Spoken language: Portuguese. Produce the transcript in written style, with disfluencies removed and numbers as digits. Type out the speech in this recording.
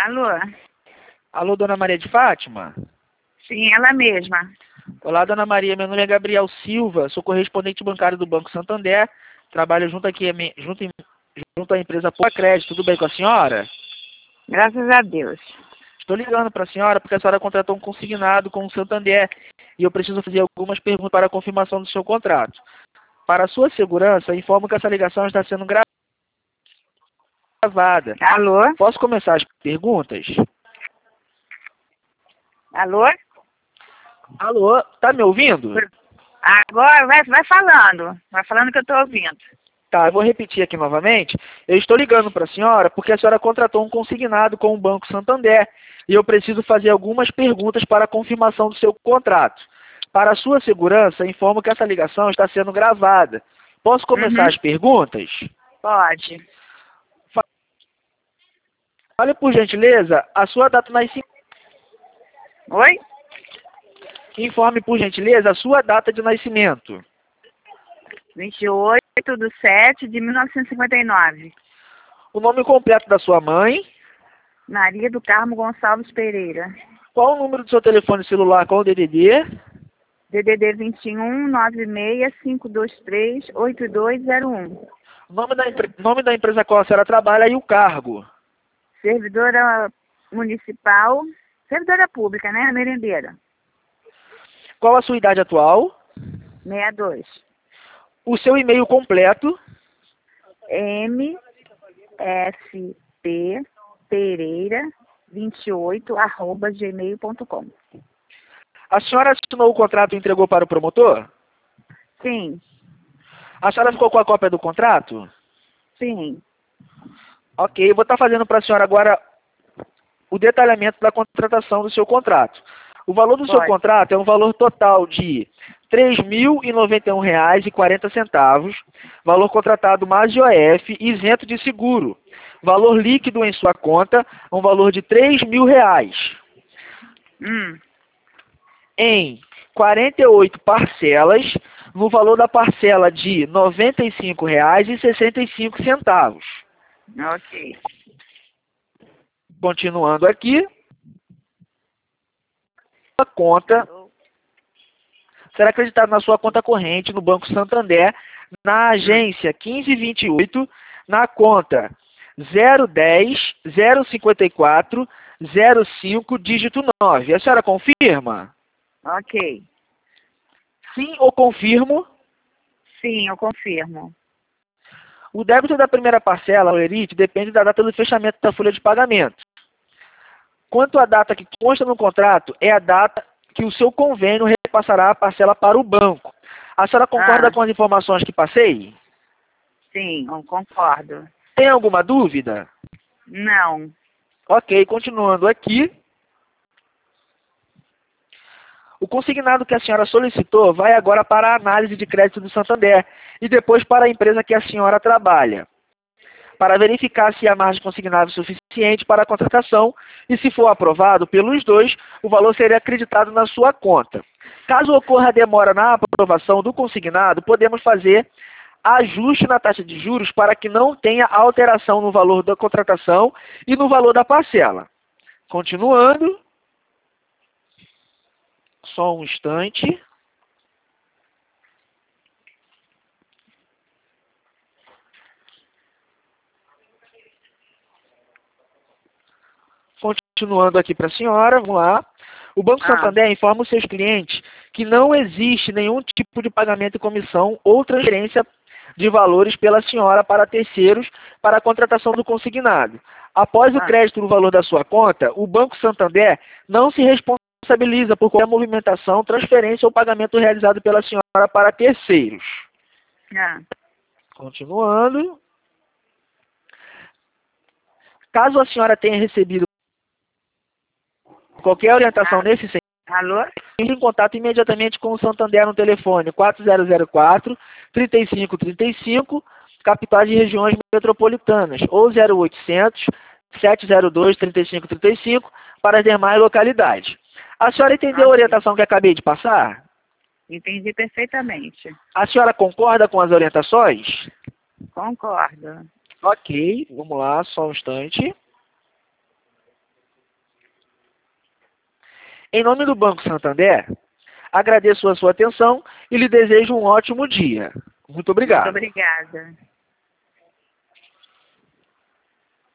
Alô? Alô, Dona Maria de Fátima? Sim, ela mesma. Olá, Dona Maria. Meu nome é Gabriel Silva, sou correspondente bancário do Banco Santander. Trabalho junto aqui, junto à empresa Poupa Crédito. Tudo bem com a senhora? Graças a Deus. Estou ligando para a senhora porque a senhora contratou um consignado com o Santander e eu preciso fazer algumas perguntas para a confirmação do seu contrato. Para a sua segurança, informo que essa ligação está sendo gravada. Alô? Posso começar as perguntas? Alô? Alô, tá me ouvindo? Agora vai falando. Vai falando que eu estou ouvindo. Tá, eu vou repetir aqui novamente. Eu estou ligando para a senhora porque a senhora contratou um consignado com o Banco Santander e eu preciso fazer algumas perguntas para a confirmação do seu contrato. Para a sua segurança, informo que essa ligação está sendo gravada. Posso começar as perguntas? Pode. Fale, por gentileza, a sua data de nascimento. Oi? Informe, por gentileza, a sua data de nascimento. 28/7/1959. O nome completo da sua mãe. Maria do Carmo Gonçalves Pereira. Qual o número do seu telefone celular com o DDD? DDD 21 96 523 8201. Nome da empresa a qual a senhora trabalha e o cargo. Servidora municipal. Servidora pública, né? Merendeira. Qual a sua idade atual? 62. O seu e-mail completo. mspereira28@gmail.com. A senhora assinou o contrato e entregou para o promotor? Sim, A senhora ficou com a cópia do contrato? sim. Ok, eu vou estar fazendo para a senhora agora o detalhamento da contratação do seu contrato. O valor do seu Pode. contrato é um valor total de R$ 3.091,40, valor contratado mais IOF, isento de seguro. Valor líquido em sua conta, um valor de R$ 3.000. Em 48 parcelas, no valor da parcela de R$ 95,65. Ok. Continuando aqui, a conta será acreditada na sua conta corrente no Banco Santander, na agência 1528, na conta 010 054 05 dígito 9. A senhora confirma? Ok. Sim ou confirmo? Sim, eu confirmo. O débito da primeira parcela, o ERIT, depende da data do fechamento da folha de pagamento. Quanto à data que consta no contrato, é a data que o seu convênio repassará a parcela para o banco. A senhora concorda com as informações que passei? Sim, eu concordo. Tem alguma dúvida? Não. Ok, continuando aqui. O consignado que a senhora solicitou vai agora para a análise de crédito do Santander e depois para a empresa que a senhora trabalha, para verificar se a margem consignada é suficiente para a contratação e, se for aprovado pelos dois, o valor seria acreditado na sua conta. Caso ocorra demora na aprovação do consignado, podemos fazer ajuste na taxa de juros para que não tenha alteração no valor da contratação e no valor da parcela. Continuando. Só um instante. Continuando aqui para a senhora, vamos lá. O Banco Santander informa os seus clientes que não existe nenhum tipo de pagamento de comissão ou transferência de valores pela senhora para terceiros para a contratação do consignado. Após o crédito no valor da sua conta, o Banco Santander não se responsabiliza por qualquer movimentação, transferência ou pagamento realizado pela senhora para terceiros. Continuando. Caso a senhora tenha recebido qualquer orientação nesse sentido, Alô? entre em contato imediatamente com o Santander no telefone 4004-3535, capitais e regiões metropolitanas, ou 0800 702 3535 para as demais localidades. A senhora entendeu a orientação que acabei de passar? Entendi perfeitamente. A senhora concorda com as orientações? Concordo. Ok, vamos lá, só um instante. Em nome do Banco Santander, agradeço a sua atenção e lhe desejo um ótimo dia. Muito obrigado. Muito obrigada.